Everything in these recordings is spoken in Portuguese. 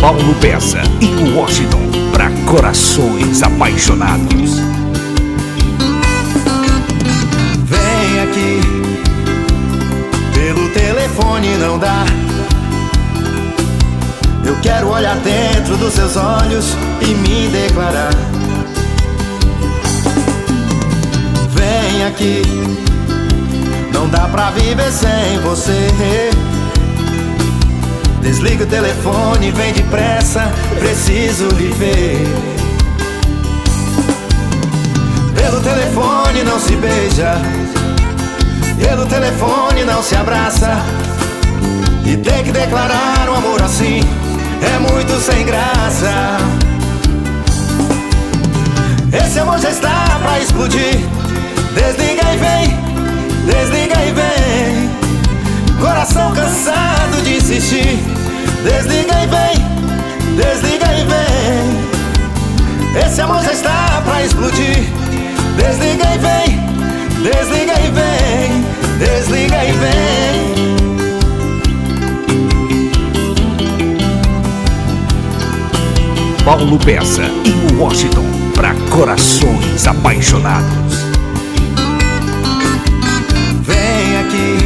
Paulo Bessa em Washington, para corações apaixonados. Vem aqui, pelo telefone não dá. Eu quero olhar dentro dos seus olhos e me declarar. Vem aqui, não dá pra viver sem você. Desliga o telefone, vem depressa, preciso lhe ver. Pelo telefone não se beija, pelo telefone não se abraça. E tem que declarar um amor assim é muito sem graça. Esse amor já está pra explodir. Desliga e vem, desliga e vem. Coração cansado de insistir. Desliga e vem, desliga e vem. Esse amor já está pra explodir. Desliga e vem, desliga e vem. Desliga e vem. Paulo Bessa em Washington, para corações apaixonados. Vem aqui,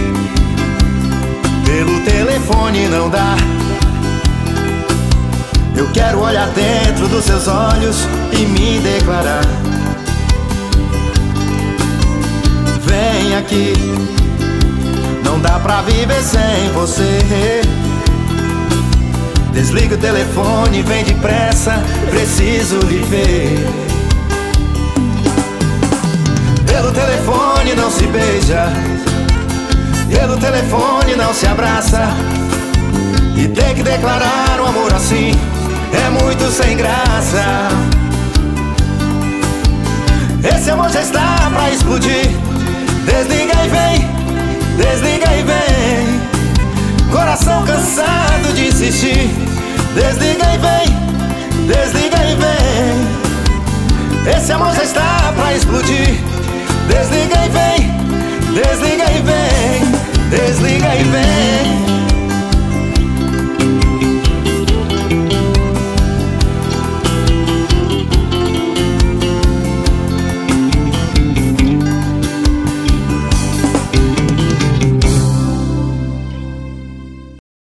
pelo telefone não dá. Eu quero olhar dentro dos seus olhos e me declarar. Vem aqui, não dá pra viver sem você. Desliga o telefone, vem depressa, preciso lhe ver. Pelo telefone não se beija, pelo telefone não se abraça. E tem que declarar um amor assim é muito sem graça. Esse amor já está pra explodir. Desliga e vem, desliga e vem. Coração cansado de insistir. Desliga e vem, desliga e vem. Esse amor já está pra explodir. Desliga e vem, desliga e vem. Desliga e vem.